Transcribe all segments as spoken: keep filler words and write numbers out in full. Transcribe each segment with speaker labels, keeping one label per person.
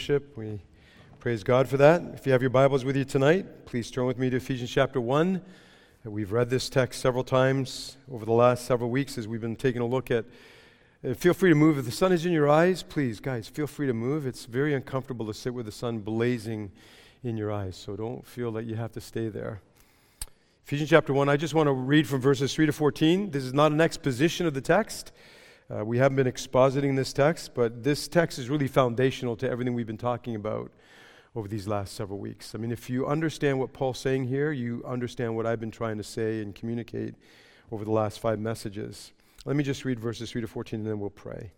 Speaker 1: Worship. We praise God for that. If you have your Bibles with you tonight, please turn with me to Ephesians chapter one. We've read this text several times over the last several weeks as we've been taking a look at. Uh, feel free to move. If the sun is in your eyes, please, guys, feel free to move. It's very uncomfortable to sit with the sun blazing in your eyes, so don't feel that you have to stay there. Ephesians chapter one, I just want to read from verses three to fourteen. This is not an exposition of the text. Uh, we haven't been expositing this text, but this text is really foundational to everything we've been talking about over these last several weeks. I mean, if you understand what Paul's saying here, you understand what I've been trying to say and communicate over the last five messages. Let me just read verses three to fourteen, and then we'll pray.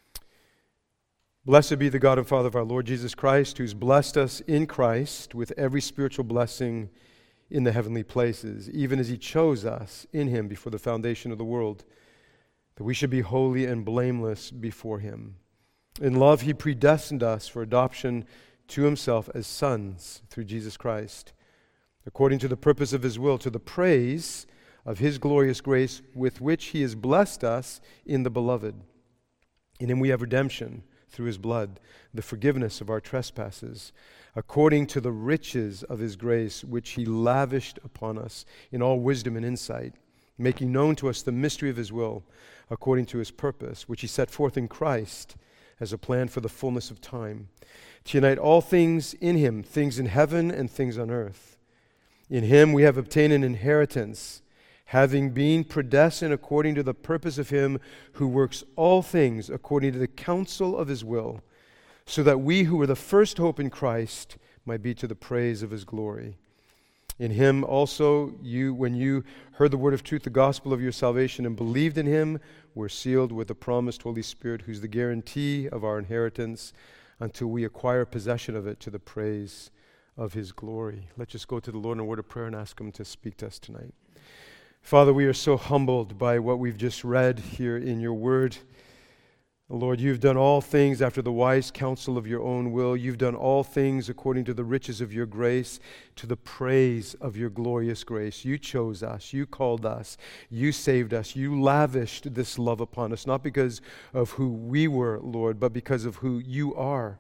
Speaker 1: Blessed be the God and Father of our Lord Jesus Christ, who's blessed us in Christ with every spiritual blessing in the heavenly places, even as he chose us in him before the foundation of the world, that we should be holy and blameless before him. In love, he predestined us for adoption to himself as sons through Jesus Christ, according to the purpose of his will, to the praise of his glorious grace with which he has blessed us in the beloved. In him we have redemption through his blood, the forgiveness of our trespasses, according to the riches of his grace which he lavished upon us in all wisdom and insight, making known to us the mystery of his will, according to his purpose, which he set forth in Christ as a plan for the fullness of time, to unite all things in him, things in heaven and things on earth. In him we have obtained an inheritance, having been predestined according to the purpose of him who works all things according to the counsel of his will, so that we who were the first hope in Christ might be to the praise of his glory. In him also you, when you heard the word of truth, the gospel of your salvation, and believed in him, were sealed with the promised Holy Spirit, who's the guarantee of our inheritance until we acquire possession of it to the praise of his glory. Let's just go to the Lord in a word of prayer and ask him to speak to us tonight. Father, we are so humbled by what we've just read here in your word. Lord, you've done all things after the wise counsel of your own will. You've done all things according to the riches of your grace, to the praise of your glorious grace. You chose us. You called us. You saved us. You lavished this love upon us, not because of who we were, Lord, but because of who you are.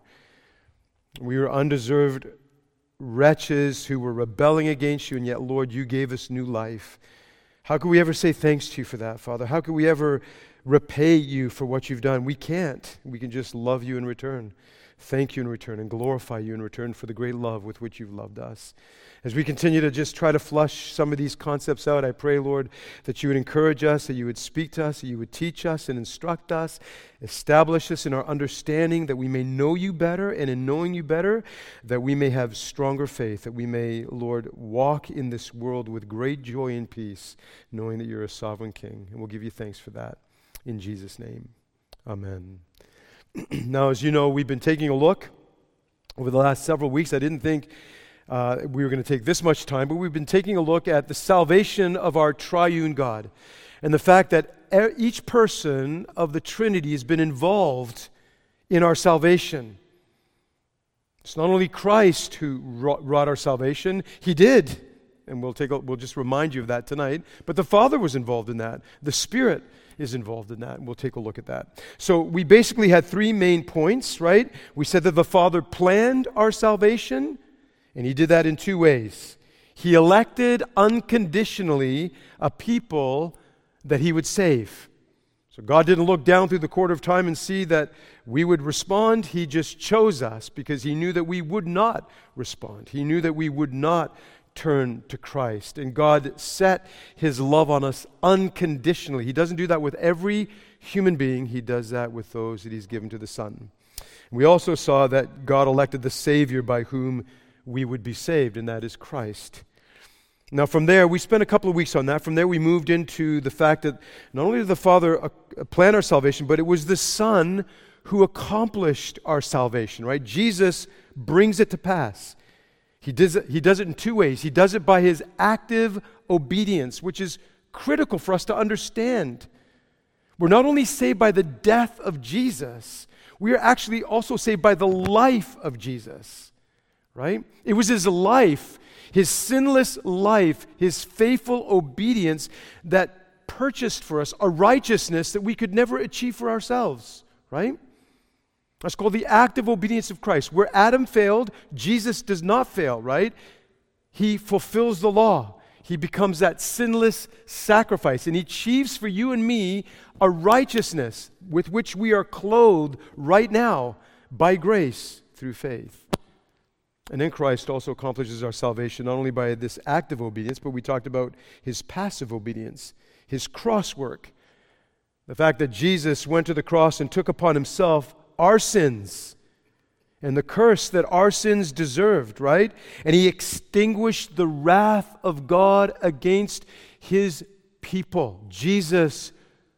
Speaker 1: We were undeserved wretches who were rebelling against you, and yet, Lord, you gave us new life. How could we ever say thanks to you for that, Father? How could we ever repay you for what you've done? We can't. We can just love you in return, thank you in return, and glorify you in return for the great love with which you've loved us. As we continue to just try to flush some of these concepts out, I pray, Lord, that you would encourage us, that you would speak to us, that you would teach us and instruct us, establish us in our understanding, that we may know you better, and in knowing you better, that we may have stronger faith, that we may, Lord, walk in this world with great joy and peace, knowing that you're a sovereign King. And we'll give you thanks for that. In Jesus' name, amen. Now, as you know, we've been taking a look over the last several weeks. I didn't think uh, we were going to take this much time, but we've been taking a look at the salvation of our triune God and the fact that each person of the Trinity has been involved in our salvation. It's not only Christ who wrought our salvation, he did, and we'll take a, we'll just remind you of that tonight, but the Father was involved in that. The Spirit is involved in that, and we'll take a look at that. So we basically had three main points, right? We said that the Father planned our salvation, and he did that in two ways. He elected unconditionally a people that he would save. So God didn't look down through the quarter of time and see that we would respond. He just chose us because he knew that we would not respond. He knew that we would not turn to Christ. And God set his love on us unconditionally. He doesn't do that with every human being. He does that with those that he's given to the Son. We also saw that God elected the Savior by whom we would be saved, and that is Christ. Now from there, we spent a couple of weeks on that. From there, we moved into the fact that not only did the Father plan our salvation, but it was the Son who accomplished our salvation, right? Jesus brings it to pass. He does it, he does it in two ways. He does it by his active obedience, which is critical for us to understand. We're not only saved by the death of Jesus, we are actually also saved by the life of Jesus, right? It was his life, his sinless life, his faithful obedience that purchased for us a righteousness that we could never achieve for ourselves, right? That's called the active obedience of Christ. Where Adam failed, Jesus does not fail, right? He fulfills the law. He becomes that sinless sacrifice, and he achieves for you and me a righteousness with which we are clothed right now by grace through faith. And then Christ also accomplishes our salvation not only by this active obedience, but we talked about his passive obedience, his cross work. The fact that Jesus went to the cross and took upon himself our sins and the curse that our sins deserved, right? And he extinguished the wrath of God against his people. Jesus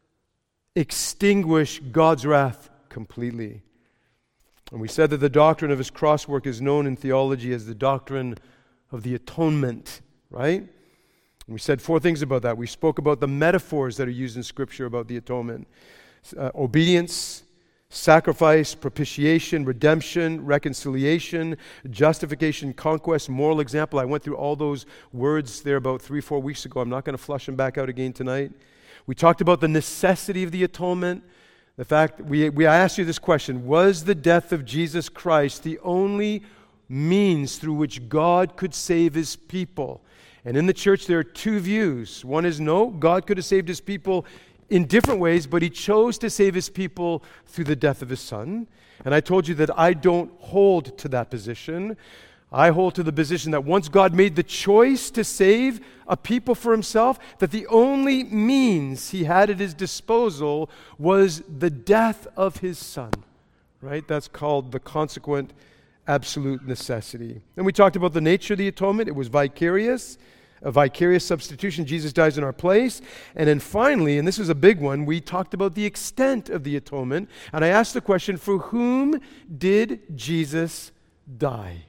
Speaker 1: extinguished God's wrath completely. And we said that the doctrine of his cross work is known in theology as the doctrine of the atonement, right? And we said four things about that. We spoke about the metaphors that are used in Scripture about the atonement. Uh, obedience, sacrifice, propitiation, redemption, reconciliation, justification, conquest, moral example. I went through all those words there about three, four weeks ago. I'm not going to flush them back out again tonight. We talked about the necessity of the atonement. The fact, we, we I asked you this question, was the death of Jesus Christ the only means through which God could save his people? And in the church there are two views. One is no, God could have saved his people in different ways, but he chose to save his people through the death of his Son. And I told you that I don't hold to that position. I hold to the position that once God made the choice to save a people for himself, that the only means he had at his disposal was the death of his Son. Right? That's called the consequent absolute necessity. And we talked about the nature of the atonement. It was vicarious. A vicarious substitution. Jesus dies in our place. And then finally, and this is a big one, we talked about the extent of the atonement. And I asked the question, for whom did Jesus die?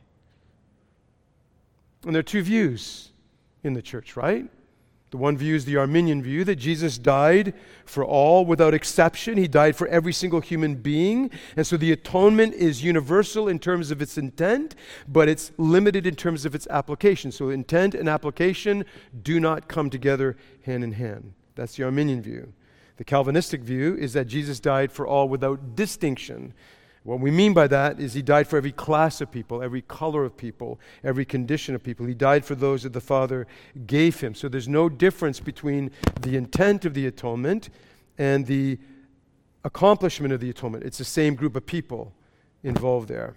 Speaker 1: And there are two views in the church, right? The one view is the Arminian view, that Jesus died for all without exception. He died for every single human being. And so the atonement is universal in terms of its intent, but it's limited in terms of its application. So intent and application do not come together hand in hand. That's the Arminian view. The Calvinistic view is that Jesus died for all without distinction. What we mean by that is he died for every class of people, every color of people, every condition of people. He died for those that the Father gave him. So there's no difference between the intent of the atonement and the accomplishment of the atonement. It's the same group of people involved there.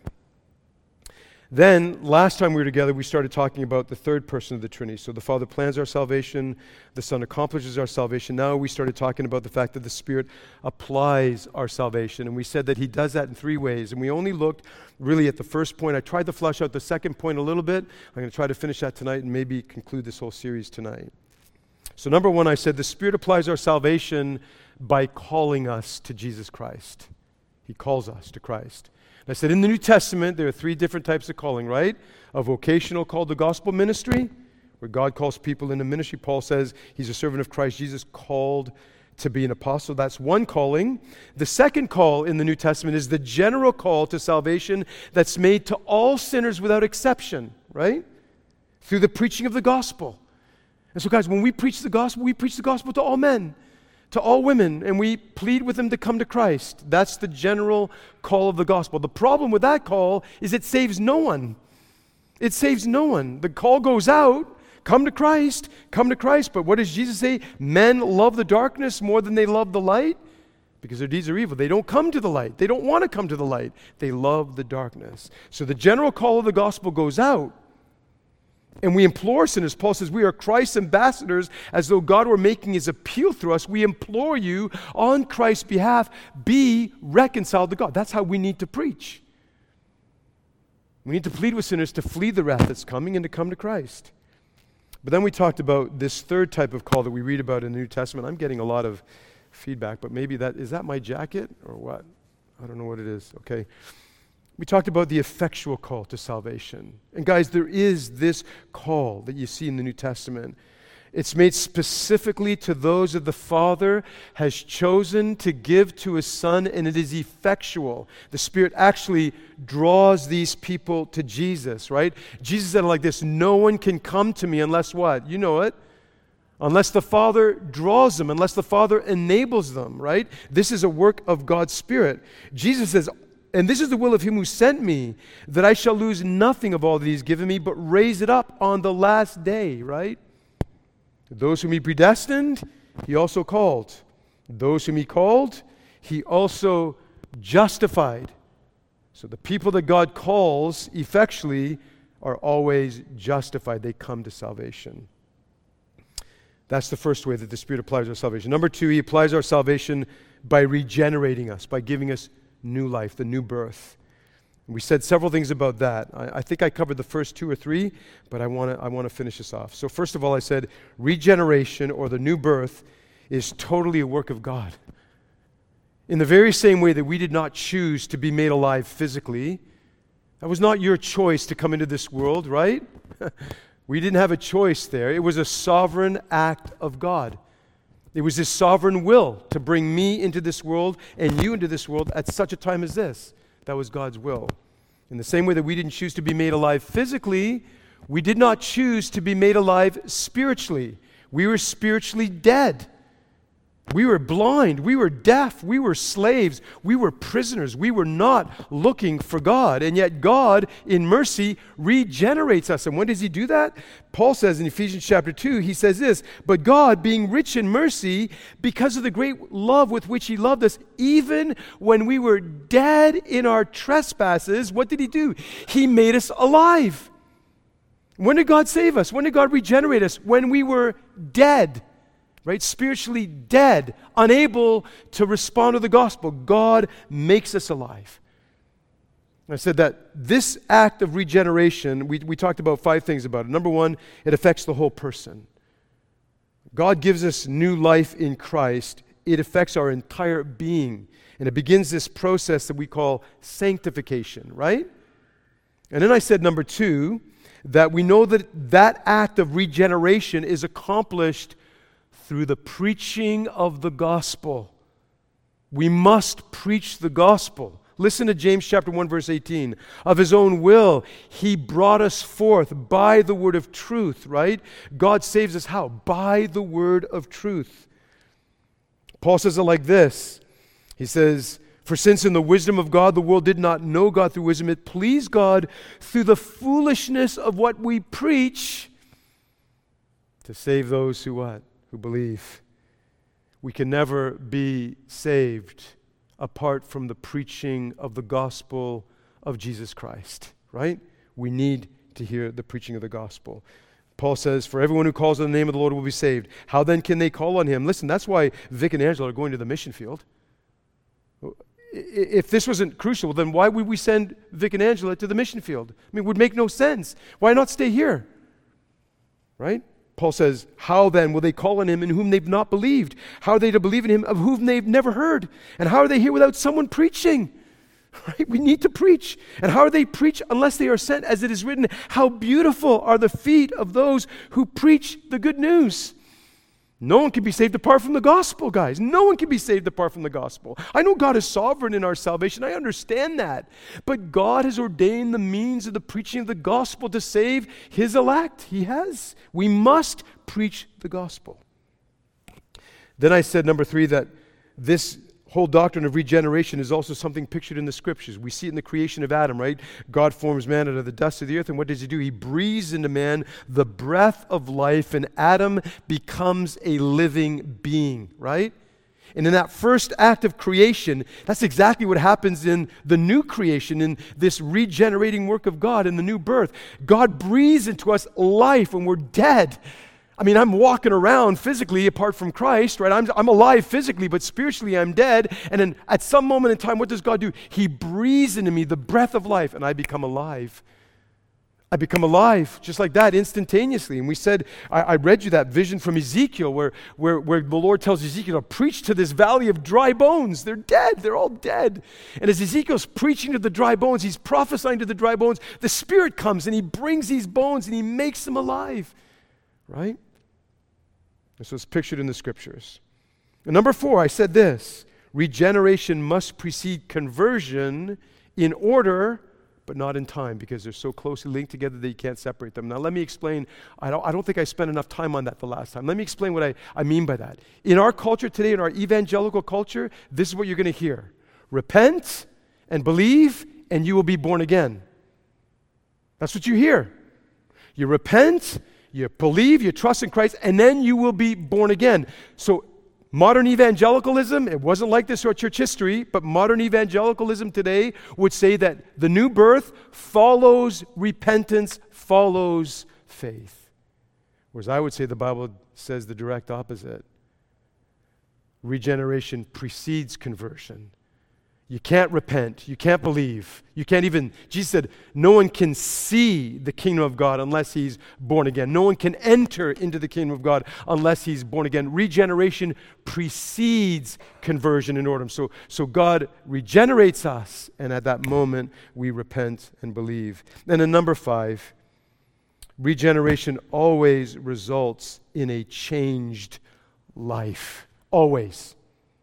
Speaker 1: Then, last time we were together, we started talking about the third person of the Trinity. So the Father plans our salvation, the Son accomplishes our salvation. Now we started talking about the fact that the Spirit applies our salvation. And we said that he does that in three ways. And we only looked really at the first point. I tried to flesh out the second point a little bit. I'm going to try to finish that tonight and maybe conclude this whole series tonight. So number one, I said the Spirit applies our salvation by calling us to Jesus Christ. He calls us to Christ. I said in the New Testament, there are three different types of calling, right? A vocational called the gospel ministry, where God calls people into ministry. Paul says he's a servant of Christ Jesus called to be an apostle. That's one calling. The second call in the New Testament is the general call to salvation that's made to all sinners without exception, right? Through the preaching of the gospel. And so guys, when we preach the gospel, we preach the gospel to all men, to all women, and we plead with them to come to Christ. That's the general call of the gospel. The problem with that call is it saves no one. It saves no one. The call goes out, come to Christ, come to Christ. But what does Jesus say? Men love the darkness more than they love the light because their deeds are evil. They don't come to the light. They don't want to come to the light. They love the darkness. So the general call of the gospel goes out. And we implore sinners. Paul says we are Christ's ambassadors, as though God were making his appeal through us. We implore you on Christ's behalf, be reconciled to God. That's how we need to preach. We need to plead with sinners to flee the wrath that's coming and to come to Christ. But then we talked about this third type of call that we read about in the New Testament. I'm getting a lot of feedback, but maybe that, is that my jacket or what? I don't know what it is. Okay. We talked about the effectual call to salvation. And guys, there is this call that you see in the New Testament. It's made specifically to those that the Father has chosen to give to his Son, and it is effectual. The Spirit actually draws these people to Jesus, right? Jesus said it like this, no one can come to me unless what? You know it. Unless the Father draws them, unless the Father enables them, right? This is a work of God's Spirit. Jesus says, and this is the will of him who sent me, that I shall lose nothing of all that he's given me, but raise it up on the last day, right? Those whom he predestined, he also called. Those whom he called, he also justified. So the people that God calls effectually are always justified. They come to salvation. That's the first way that the Spirit applies our salvation. Number two, he applies our salvation by regenerating us, by giving us new life, the new birth. We said several things about that. I, I think I covered the first two or three, but I want to I want to finish this off. So first of all, I said regeneration, or the new birth, is totally a work of God. In the very same way that we did not choose to be made alive physically, that was not your choice to come into this world, right? We didn't have a choice there. It was a sovereign act of God. It was His sovereign will to bring me into this world and you into this world at such a time as this. That was God's will. In the same way that we didn't choose to be made alive physically, we did not choose to be made alive spiritually. We were spiritually dead. We were blind. We were deaf. We were slaves. We were prisoners. We were not looking for God. And yet God, in mercy, regenerates us. And when does He do that? Paul says in Ephesians chapter two, he says this, "But God, being rich in mercy, because of the great love with which He loved us, even when we were dead in our trespasses," what did He do? He made us alive. When did God save us? When did God regenerate us? When we were dead. Right? Spiritually dead, unable to respond to the gospel. God makes us alive. I said that this act of regeneration, we, we talked about five things about it. Number one, it affects the whole person. God gives us new life in Christ. It affects our entire being. And it begins this process that we call sanctification, right? And then I said, number two, that we know that that act of regeneration is accomplished through the preaching of the gospel. We must preach the gospel. Listen to James chapter one, verse eighteen. Of His own will, He brought us forth by the word of truth, right? God saves us how? By the word of truth. Paul says it like this. He says, "For since in the wisdom of God, the world did not know God through wisdom, it pleased God through the foolishness of what we preach to save those who what? Who believe." We can never be saved apart from the preaching of the gospel of Jesus Christ, right? We need to hear the preaching of the gospel. Paul says, "For everyone who calls on the name of the Lord will be saved." How then can they call on Him? Listen, that's why Vic and Angela are going to the mission field. If this wasn't crucial, then why would we send Vic and Angela to the mission field? I mean, it would make no sense. Why not stay here? Right? Paul says, "How then will they call on Him in whom they've not believed? How are they to believe in Him of whom they've never heard? And how are they here without someone preaching?" Right? We need to preach. "And how are they preach unless they are sent? As it is written, how beautiful are the feet of those who preach the good news." No one can be saved apart from the gospel, guys. No one can be saved apart from the gospel. I know God is sovereign in our salvation. I understand that. But God has ordained the means of the preaching of the gospel to save His elect. He has. We must preach the gospel. Then I said, number three, that this whole doctrine of regeneration is also something pictured in the Scriptures. We see it in the creation of Adam, right? God forms man out of the dust of the earth, and what does He do? He breathes into man the breath of life, and Adam becomes a living being, right? And in that first act of creation, that's exactly what happens in the new creation, in this regenerating work of God, in the new birth. God breathes into us life when we're dead. I mean, I'm walking around physically apart from Christ, right? I'm, I'm alive physically, but spiritually I'm dead. And then at some moment in time, what does God do? He breathes into me the breath of life, and I become alive. I become alive just like that instantaneously. And we said, I, I read you that vision from Ezekiel where, where, where the Lord tells Ezekiel to preach to this valley of dry bones. They're dead. They're all dead. And as Ezekiel's preaching to the dry bones, he's prophesying to the dry bones. The Spirit comes and He brings these bones and He makes them alive, right? And so it's pictured in the Scriptures. And number four, I said this: regeneration must precede conversion in order, but not in time, because they're so closely linked together that you can't separate them. Now let me explain. I don't, I don't think I spent enough time on that the last time. Let me explain what I, I mean by that. In our culture today, in our evangelical culture, this is what you're going to hear. Repent and believe, and you will be born again. That's what you hear. You repent, you believe, you trust in Christ, and then you will be born again. So modern evangelicalism, it wasn't like this throughout church history, but modern evangelicalism today would say that the new birth follows repentance, follows faith. Whereas I would say the Bible says the direct opposite. Regeneration precedes conversion. You can't repent. You can't believe. You can't even, Jesus said, no one can see the kingdom of God unless he's born again. No one can enter into the kingdom of God unless he's born again. Regeneration precedes conversion in order. So, so God regenerates us, and at that moment, we repent and believe. And then number five, regeneration always results in a changed life. Always.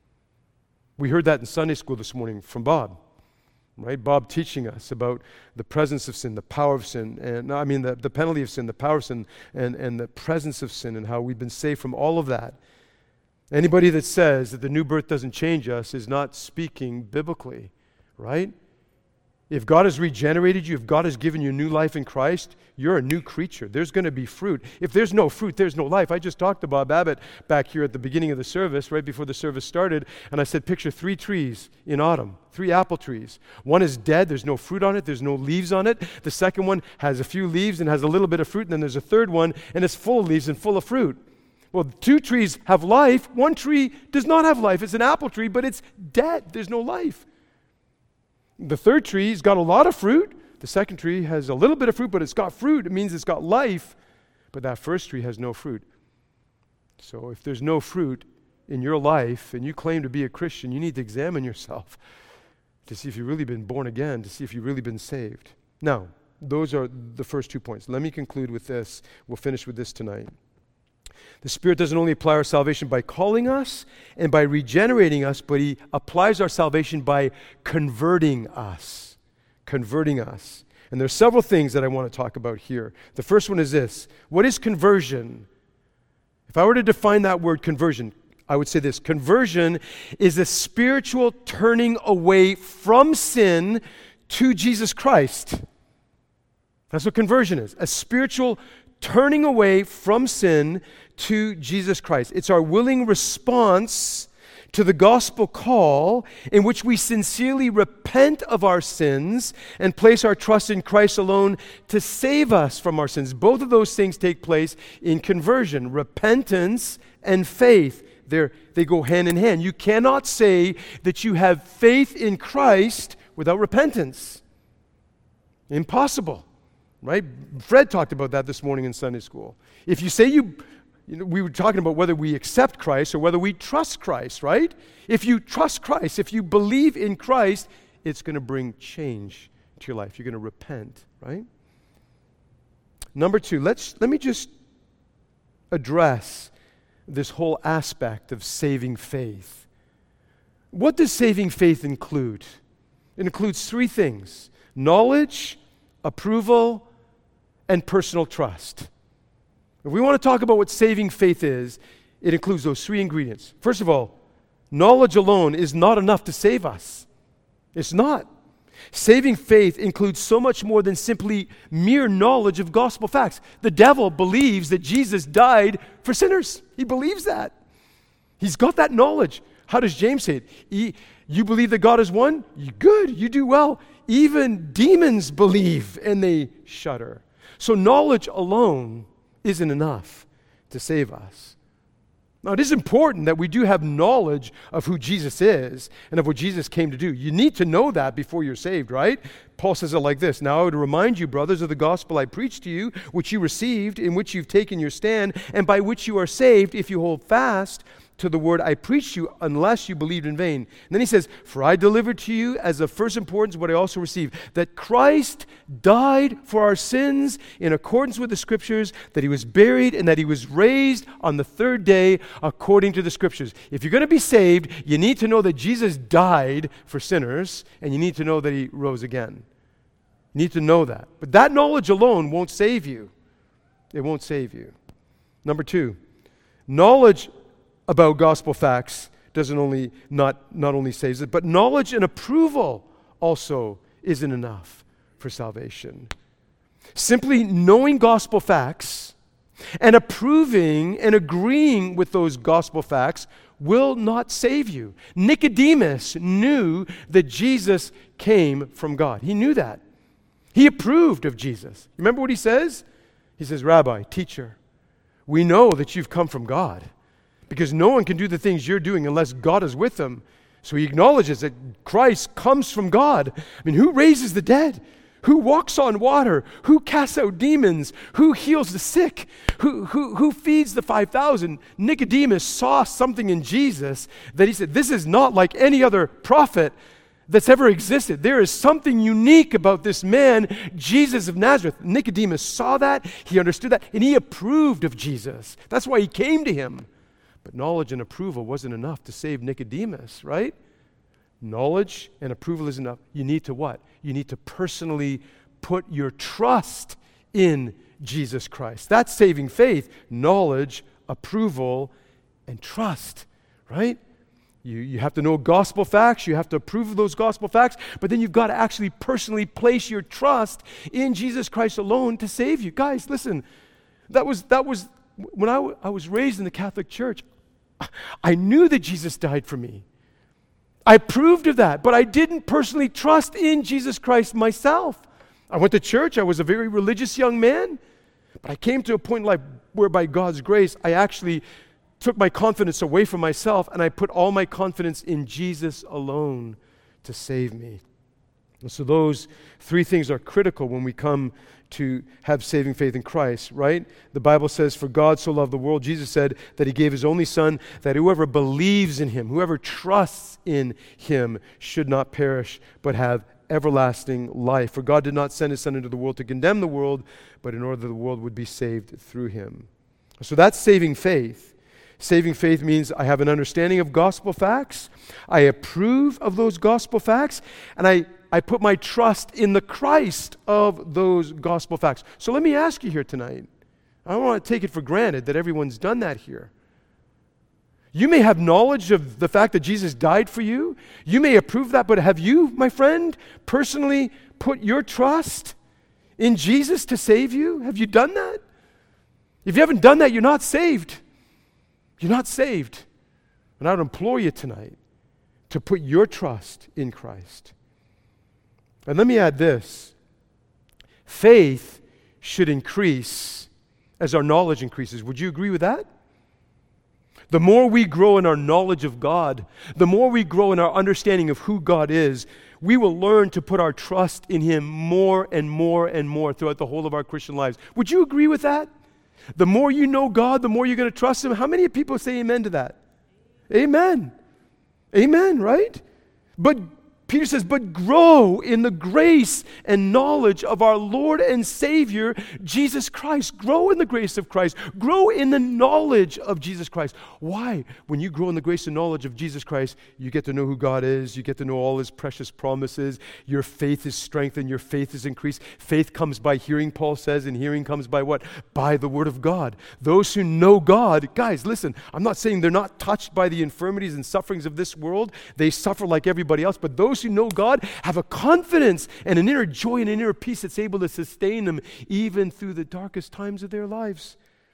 Speaker 1: We heard that in Sunday school this morning from Bob, right? Bob teaching us about the presence of sin, the power of sin, and I mean the, the penalty of sin, the power of sin, and, and the presence of sin, and how we've been saved from all of that. Anybody that says that the new birth doesn't change us is not speaking biblically, right? If God has regenerated you, if God has given you new life in Christ, you're a new creature. There's going to be fruit. If there's no fruit, there's no life. I just talked to Bob Abbott back here at the beginning of the service, right before the service started, and I said, picture three trees in autumn, three apple trees. One is dead. There's no fruit on it. There's no leaves on it. The second one has a few leaves and has a little bit of fruit, and then there's a third one, and it's full of leaves and full of fruit. Well, two trees have life. One tree does not have life. It's an apple tree, but it's dead. There's no life. The third tree's got a lot of fruit. The second tree has a little bit of fruit, but it's got fruit. It means it's got life. But that first tree has no fruit. So if there's no fruit in your life and you claim to be a Christian, you need to examine yourself to see if you've really been born again, to see if you've really been saved. Now, those are the first two points. Let me conclude with this. We'll finish with this tonight. The Spirit doesn't only apply our salvation by calling us and by regenerating us, but He applies our salvation by converting us. Converting us. And there are several things that I want to talk about here. The first one is this. What is conversion? If I were to define that word conversion, I would say this. Conversion is a spiritual turning away from sin to Jesus Christ. That's what conversion is. A spiritual turning away from sin to Jesus Christ. It's our willing response to the gospel call in which we sincerely repent of our sins and place our trust in Christ alone to save us from our sins. Both of those things take place in conversion. Repentance and faith, They're, they go hand in hand. You cannot say that you have faith in Christ without repentance. Impossible. Right? Fred talked about that this morning in Sunday school. If you say you, you know, we were talking about whether we accept Christ or whether we trust Christ, right? If you trust Christ, if you believe in Christ, it's going to bring change to your life. You're going to repent, right? Number two, let's let me just address this whole aspect of saving faith. What does saving faith include? It includes three things: knowledge, approval, and personal trust. If we want to talk about what saving faith is, it includes those three ingredients. First of all, knowledge alone is not enough to save us. It's not. Saving faith includes so much more than simply mere knowledge of gospel facts. The devil believes that Jesus died for sinners. He believes that. He's got that knowledge. How does James say it? He, you believe that God is one? Good, you do well. Even demons believe and they shudder. So knowledge alone isn't enough to save us. Now, it is important that we do have knowledge of who Jesus is and of what Jesus came to do. You need to know that before you're saved, right? Paul says it like this: "Now I would remind you, brothers, of the gospel I preached to you, which you received, in which you've taken your stand, and by which you are saved, if you hold fast to the word I preached you, unless you believed in vain." And then he says, "For I delivered to you as of first importance what I also received, that Christ died for our sins in accordance with the Scriptures, that He was buried, and that He was raised on the third day according to the Scriptures." If you're going to be saved, you need to know that Jesus died for sinners, and you need to know that He rose again. You need to know that. But that knowledge alone won't save you. It won't save you. Number two, knowledge about gospel facts doesn't only not, not only saves it, but knowledge and approval also isn't enough for salvation. Simply knowing gospel facts and approving and agreeing with those gospel facts will not save you. Nicodemus knew that Jesus came from God. He knew that. He approved of Jesus. Remember what he says? He says, Rabbi, teacher, we know that you've come from God, because no one can do the things you're doing unless God is with them. So he acknowledges that Christ comes from God. I mean, who raises the dead? Who walks on water? Who casts out demons? Who heals the sick? Who, who, who feeds the five thousand? Nicodemus saw something in Jesus that he said, this is not like any other prophet that's ever existed. There is something unique about this man, Jesus of Nazareth. Nicodemus saw that, he understood that, and he approved of Jesus. That's why he came to him. But knowledge and approval wasn't enough to save Nicodemus, right? Knowledge and approval isn't enough. You need to what? You need to personally put your trust in Jesus Christ. That's saving faith. Knowledge, approval, and trust, right? You, you have to know gospel facts. You have to approve of those gospel facts. But then you've got to actually personally place your trust in Jesus Christ alone to save you. Guys, listen. That was, that was when I, w- I was raised in the Catholic Church, I knew that Jesus died for me. I approved of that, but I didn't personally trust in Jesus Christ myself. I went to church. I was a very religious young man, but I came to a point in life where by God's grace, I actually took my confidence away from myself and I put all my confidence in Jesus alone to save me. And so those three things are critical when we come to have saving faith in Christ, right? The Bible says, for God so loved the world, Jesus said that he gave his only son, that whoever believes in him, whoever trusts in him should not perish, but have everlasting life. For God did not send his son into the world to condemn the world, but in order that the world would be saved through him. So that's saving faith. Saving faith means I have an understanding of gospel facts, I approve of those gospel facts, and I I put my trust in the Christ of those gospel facts. So let me ask you here tonight. I don't want to take it for granted that everyone's done that here. You may have knowledge of the fact that Jesus died for you. You may approve that, but have you, my friend, personally put your trust in Jesus to save you? Have you done that? If you haven't done that, you're not saved. You're not saved. And I would implore you tonight to put your trust in Christ. And let me add this. Faith should increase as our knowledge increases. Would you agree with that? The more we grow in our knowledge of God, the more we grow in our understanding of who God is, we will learn to put our trust in him more and more and more throughout the whole of our Christian lives. Would you agree with that? The more you know God, the more you're going to trust him. How many people say amen to that? Amen. Amen, right? But Peter says, but grow in the grace and knowledge of our Lord and Savior, Jesus Christ. Grow in the grace of Christ. Grow in the knowledge of Jesus Christ. Why? When you grow in the grace and knowledge of Jesus Christ, you get to know who God is. You get to know all his precious promises. Your faith is strengthened. Your faith is increased. Faith comes by hearing, Paul says, and hearing comes by what? By the word of God. Those who know God, guys, listen, I'm not saying they're not touched by the infirmities and sufferings of this world. They suffer like everybody else, but those who know God have a confidence and an inner joy and an inner peace that's able to sustain them even through the darkest times of their lives.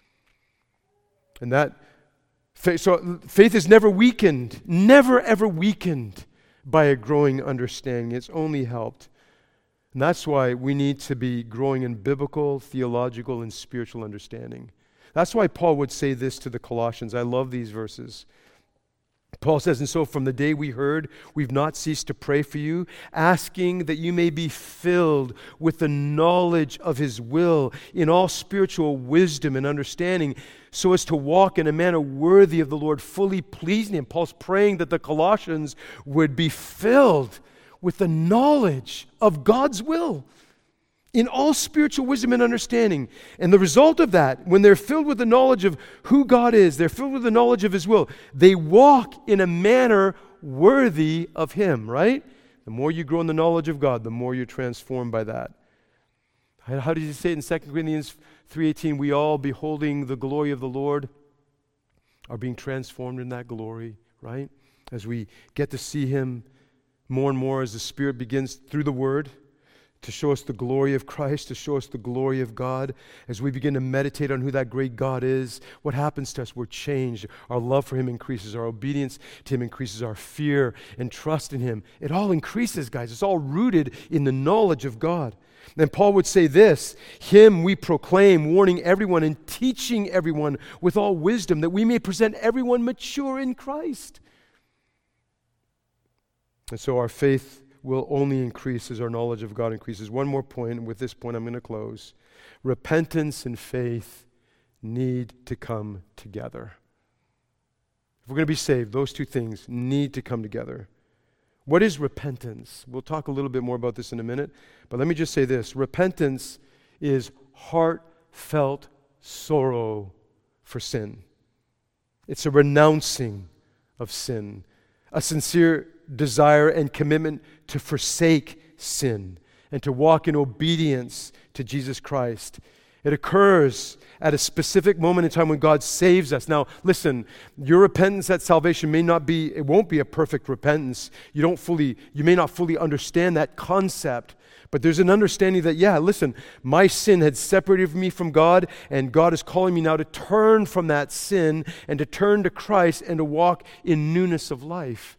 Speaker 1: And that faith, so faith is never weakened, never ever weakened by a growing understanding. It's only helped. And that's why we need to be growing in biblical, theological, and spiritual understanding. That's why Paul would say this to the Colossians. I love these verses. Paul says, and so from the day we heard, we've not ceased to pray for you, asking that you may be filled with the knowledge of his will in all spiritual wisdom and understanding, so as to walk in a manner worthy of the Lord, fully pleasing him. Paul's praying that the Colossians would be filled with the knowledge of God's will in all spiritual wisdom and understanding. And the result of that, when they're filled with the knowledge of who God is, they're filled with the knowledge of his will, they walk in a manner worthy of him, right? The more you grow in the knowledge of God, the more you're transformed by that. How did he say it in Second Corinthians three eighteen? We all, beholding the glory of the Lord, are being transformed in that glory, right? As we get to see him more and more as the Spirit begins through the Word to show us the glory of Christ, to show us the glory of God. As we begin to meditate on who that great God is, what happens to us? We're changed. Our love for Him increases. Our obedience to Him increases. Our fear and trust in Him. It all increases, guys. It's all rooted in the knowledge of God. And Paul would say this, Him we proclaim, warning everyone and teaching everyone with all wisdom, that we may present everyone mature in Christ. And so our faith will only increase as our knowledge of God increases. One more point, and with this point I'm going to close. Repentance and faith need to come together. If we're going to be saved, those two things need to come together. What is repentance? We'll talk a little bit more about this in a minute, but let me just say this. Repentance is heartfelt sorrow for sin. It's a renouncing of sin, a sincere desire and commitment to forsake sin and to walk in obedience to Jesus Christ. It occurs at a specific moment in time when God saves us. Now, listen, your repentance at salvation may not be, it won't be a perfect repentance. You don't fully, you may not fully understand that concept, but there's an understanding that, yeah, listen, my sin had separated me from God, and God is calling me now to turn from that sin and to turn to Christ and to walk in newness of life.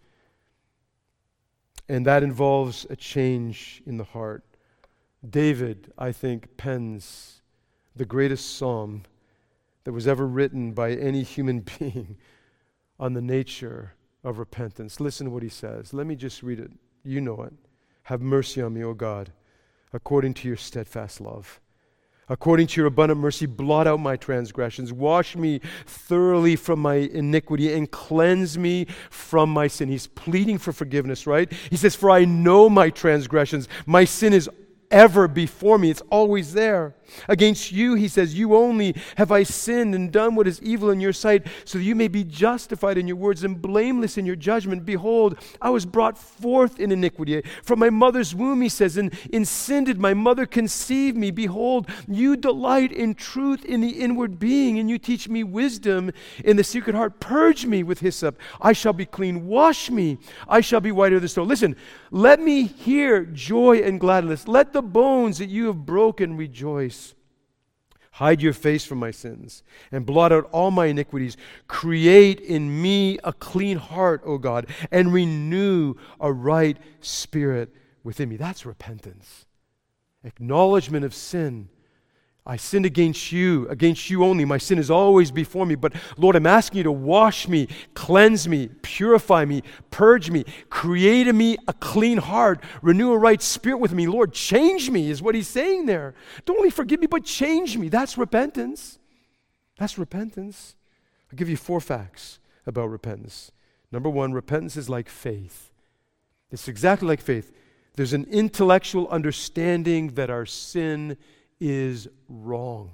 Speaker 1: And that involves a change in the heart. David, I think, pens the greatest psalm that was ever written by any human being on the nature of repentance. Listen to what he says. Let me just read it. You know it. Have mercy on me, O God, according to your steadfast love. According to your abundant mercy, blot out my transgressions. Wash me thoroughly from my iniquity and cleanse me from my sin. He's pleading for forgiveness, right? He says, for I know my transgressions. My sin is ever before me. It's always there. Against you, he says, you only have I sinned and done what is evil in your sight, so that you may be justified in your words and blameless in your judgment. Behold, I was brought forth in iniquity. From my mother's womb, he says, and in sin did my mother conceive me. Behold, you delight in truth in the inward being, and you teach me wisdom in the secret heart. Purge me with hyssop. I shall be clean. Wash me. I shall be whiter than snow. Listen, let me hear joy and gladness. Let the bones that you have broken rejoice. Hide your face from my sins and blot out all my iniquities. Create in me a clean heart, O God, and renew a right spirit within me. That's repentance. Acknowledgement of sin. I sinned against you, against you only. My sin is always before me. But Lord, I'm asking you to wash me, cleanse me, purify me, purge me, create in me a clean heart, renew a right spirit with me. Lord, change me is what he's saying there. Don't only forgive me, but change me. That's repentance. That's repentance. I'll give you four facts about repentance. Number one, repentance is like faith. It's exactly like faith. There's an intellectual understanding that our sin is wrong.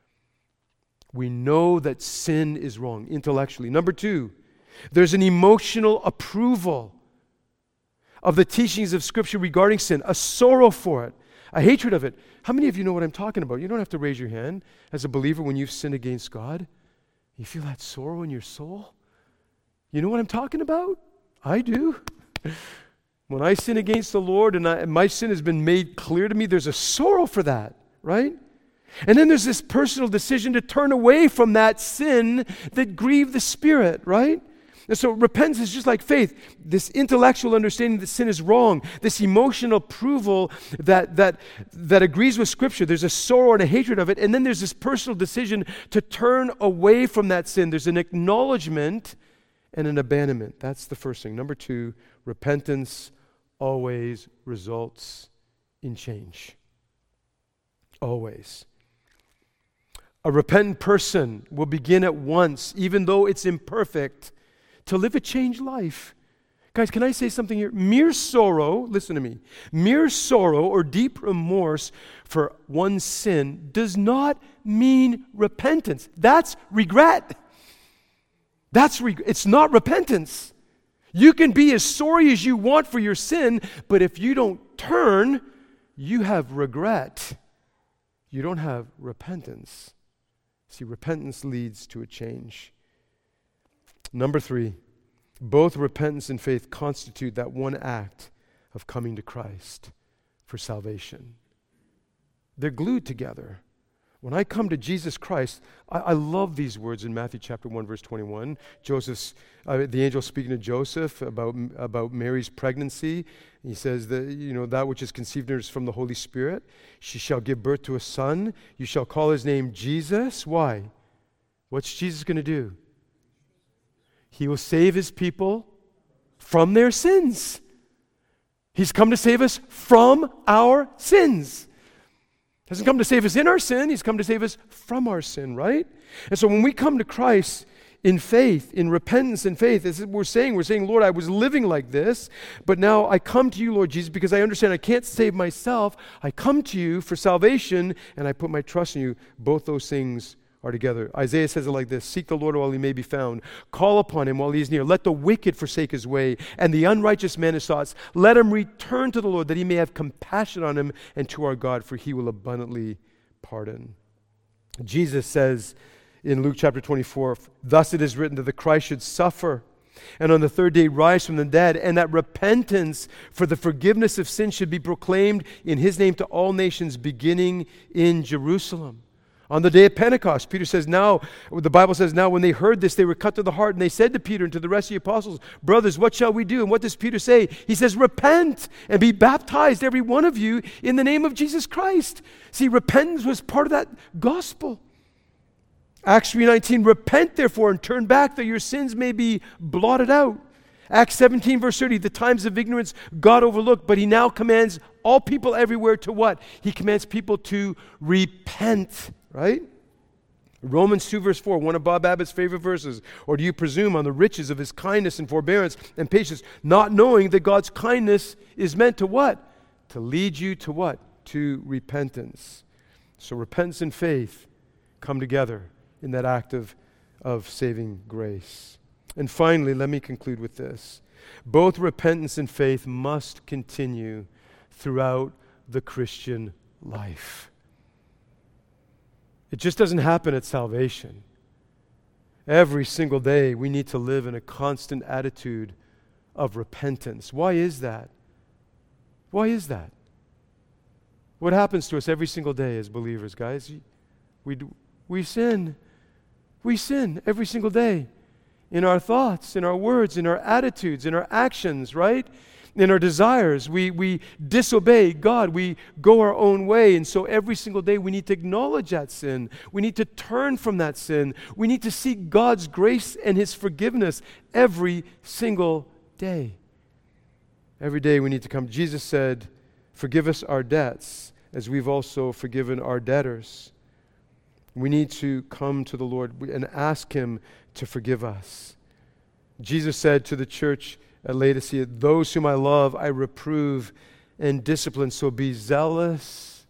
Speaker 1: We know that sin is wrong intellectually. Number two, there's an emotional approval of the teachings of Scripture regarding sin, a sorrow for it, a hatred of it. How many of you know what I'm talking about? You don't have to raise your hand as a believer when you've sinned against God. You feel that sorrow in your soul? You know what I'm talking about? I do. When I sin against the Lord and, I, and my sin has been made clear to me, there's a sorrow for that. Right? And then there's this personal decision to turn away from that sin that grieved the Spirit, right? And so repentance is just like faith. This intellectual understanding that sin is wrong, this emotional approval that, that, that agrees with Scripture. There's a sorrow and a hatred of it. And then there's this personal decision to turn away from that sin. There's an acknowledgement and an abandonment. That's the first thing. Number two, repentance always results in change. Always. A repentant person will begin at once, even though it's imperfect, to live a changed life. Guys, can I say something here? Mere sorrow, listen to me, mere sorrow or deep remorse for one's sin does not mean repentance. That's regret. That's reg- it's not repentance. You can be as sorry as you want for your sin, but if you don't turn, you have regret. You don't have repentance. See, repentance leads to a change. Number three, both repentance and faith constitute that one act of coming to Christ for salvation. They're glued together. When I come to Jesus Christ, I, I love these words in Matthew chapter one, verse twenty-one. Joseph's, uh, the angel speaking to Joseph about, about Mary's pregnancy. He says that, you know, that which is conceived in her is from the Holy Spirit. She shall give birth to a son. You shall call his name Jesus. Why? What's Jesus going to do? He will save his people from their sins. He's come to save us from our sins. He hasn't come to save us in our sin. He's come to save us from our sin, right? And so when we come to Christ in faith, in repentance and faith, as we're saying, we're saying, Lord, I was living like this, but now I come to you, Lord Jesus, because I understand I can't save myself. I come to you for salvation, and I put my trust in you. Both those things are together. Isaiah says it like this: seek the Lord while he may be found. Call upon him while he is near. Let the wicked forsake his way, and the unrighteous man his thoughts. Let him return to the Lord, that he may have compassion on him, and to our God, for he will abundantly pardon. Jesus says in Luke chapter twenty-four, thus it is written that the Christ should suffer, and on the third day rise from the dead, and that repentance for the forgiveness of sins should be proclaimed in his name to all nations, beginning in Jerusalem. On the day of Pentecost, Peter says, now, the Bible says, now when they heard this, they were cut to the heart, and they said to Peter and to the rest of the apostles, brothers, what shall we do? And what does Peter say? He says, repent and be baptized, every one of you, in the name of Jesus Christ. See, repentance was part of that gospel. Acts three nineteen, repent therefore and turn back, that your sins may be blotted out. Acts seventeen verse thirty, the times of ignorance God overlooked, but he now commands all people everywhere to what? He commands people to repent. Right? Romans two verse four, one of Bob Abbott's favorite verses. Or do you presume on the riches of his kindness and forbearance and patience, not knowing that God's kindness is meant to what? To lead you to what? To repentance. So repentance and faith come together in that act of, of saving grace. And finally, let me conclude with this. Both repentance and faith must continue throughout the Christian life. It just doesn't happen at salvation. Every single day we need to live in a constant attitude of repentance. Why is that? Why is that? What happens to us every single day as believers, guys? We, we sin. We sin every single day. In our thoughts, in our words, in our attitudes, in our actions, right? In our desires, we, we disobey God. We go our own way. And so every single day we need to acknowledge that sin. We need to turn from that sin. We need to seek God's grace and his forgiveness every single day. Every day we need to come. Jesus said, forgive us our debts as we've also forgiven our debtors. We need to come to the Lord and ask him to forgive us. Jesus said to the church at Laodicea, those whom I love, I reprove and discipline, so be zealous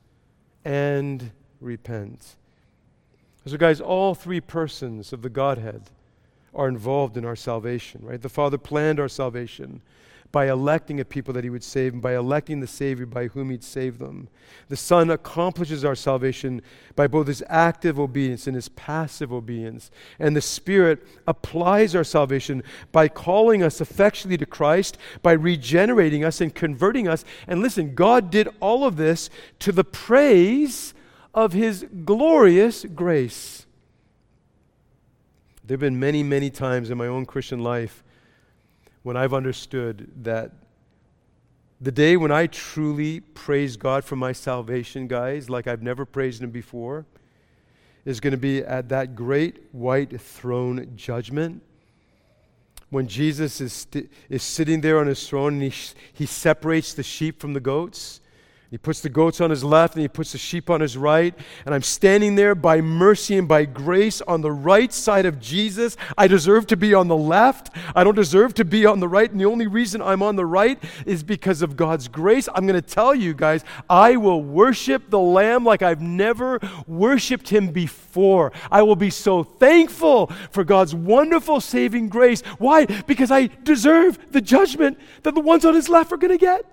Speaker 1: and repent. So guys, all three persons of the Godhead are involved in our salvation, right? The Father planned our salvation by electing a people that he would save, and by electing the Savior by whom he'd save them. The Son accomplishes our salvation by both his active obedience and his passive obedience. And the Spirit applies our salvation by calling us effectually to Christ, by regenerating us and converting us. And listen, God did all of this to the praise of his glorious grace. There have been many, many times in my own Christian life when I've understood that the day when I truly praise God for my salvation, guys, like I've never praised him before, is going to be at that great white throne judgment, when Jesus is st- is sitting there on his throne and he, sh- he separates the sheep from the goats. He puts the goats on his left and he puts the sheep on his right. And I'm standing there by mercy and by grace on the right side of Jesus. I deserve to be on the left. I don't deserve to be on the right. And the only reason I'm on the right is because of God's grace. I'm going to tell you guys, I will worship the Lamb like I've never worshiped him before. I will be so thankful for God's wonderful saving grace. Why? Because I deserve the judgment that the ones on his left are going to get.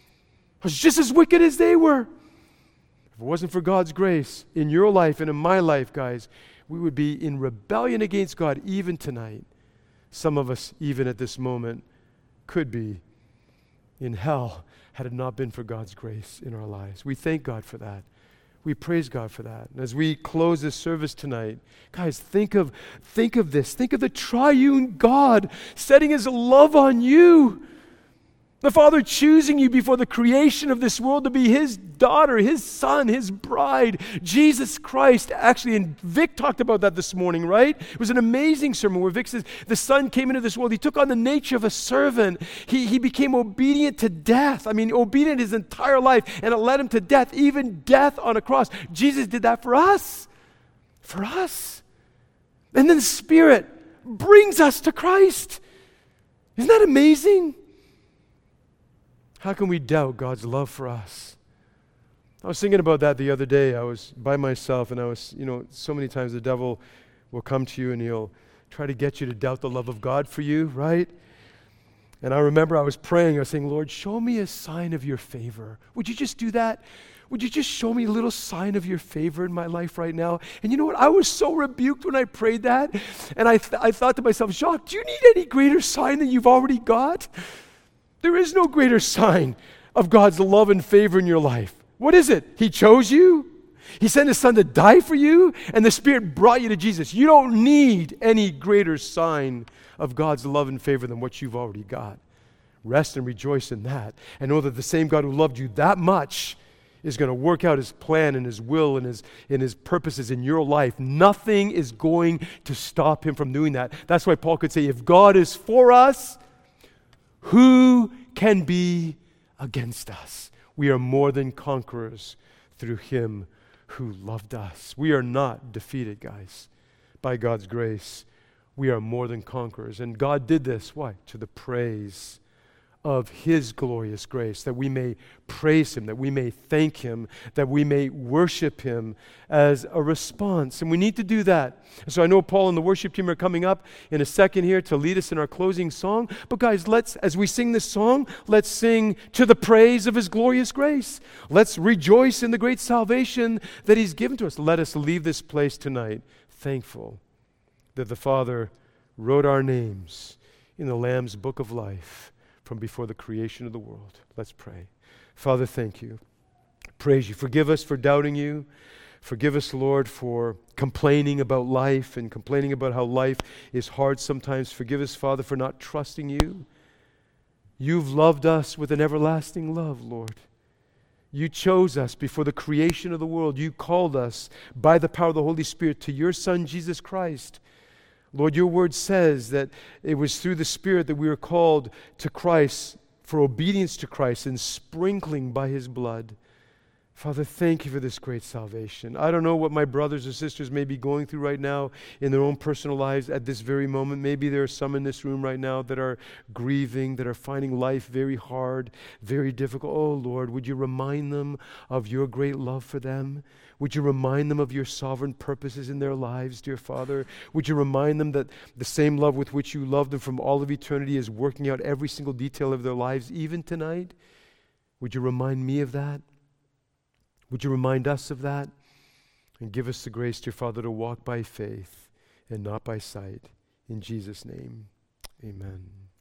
Speaker 1: I was just as wicked as they were. If it wasn't for God's grace in your life and in my life, guys, we would be in rebellion against God even tonight. Some of us, even at this moment, could be in hell had it not been for God's grace in our lives. We thank God for that. We praise God for that. And as we close this service tonight, guys, think of, think of this. Think of the triune God setting his love on you. The Father choosing you before the creation of this world to be his daughter, his son, his bride, Jesus Christ. Actually, and Vic talked about that this morning, right? It was an amazing sermon where Vic says, the Son came into this world. He took on the nature of a servant. He, he became obedient to death. I mean, obedient his entire life, and it led him to death, even death on a cross. Jesus did that for us. For us. And then the Spirit brings us to Christ. Isn't that amazing? How can we doubt God's love for us? I was thinking about that the other day. I was by myself, and I was, you know, so many times the devil will come to you and he'll try to get you to doubt the love of God for you, right? And I remember I was praying. I was saying, Lord, show me a sign of your favor. Would you just do that? Would you just show me a little sign of your favor in my life right now? And you know what? I was so rebuked when I prayed that. And I, th- I thought to myself, Jacques, do you need any greater sign than you've already got? There is no greater sign of God's love and favor in your life. What is it? He chose you. He sent his son to die for you, and the Spirit brought you to Jesus. You don't need any greater sign of God's love and favor than what you've already got. Rest and rejoice in that, and know that the same God who loved you that much is going to work out his plan and his will and his, and his purposes in your life. Nothing is going to stop him from doing that. That's why Paul could say, if God is for us, who can be against us? We are more than conquerors through him who loved us. We are not defeated, guys. By God's grace, we are more than conquerors. And God did this, why? To the praise of his glorious grace, that we may praise him, that we may thank him, that we may worship him as a response. And we need to do that. And so I know Paul and the worship team are coming up in a second here to lead us in our closing song. But guys, let's, as we sing this song, let's sing to the praise of his glorious grace. Let's rejoice in the great salvation that he's given to us. Let us leave this place tonight thankful that the Father wrote our names in the Lamb's book of life from before the creation of the world. Let's pray. Father, thank you. Praise you. Forgive us for doubting you. Forgive us, Lord, for complaining about life and complaining about how life is hard sometimes. Forgive us, Father, for not trusting you. You've loved us with an everlasting love, Lord. You chose us before the creation of the world. You called us by the power of the Holy Spirit to your Son, Jesus Christ. Lord, your word says that it was through the Spirit that we were called to Christ for obedience to Christ and sprinkling by his blood. Father, thank you for this great salvation. I don't know what my brothers or sisters may be going through right now in their own personal lives at this very moment. Maybe there are some in this room right now that are grieving, that are finding life very hard, very difficult. Oh, Lord, would you remind them of your great love for them? Would you remind them of your sovereign purposes in their lives, dear Father? Would you remind them that the same love with which you loved them from all of eternity is working out every single detail of their lives, even tonight? Would you remind me of that? Would you remind us of that? And give us the grace, dear Father, to walk by faith and not by sight. In Jesus' name, amen.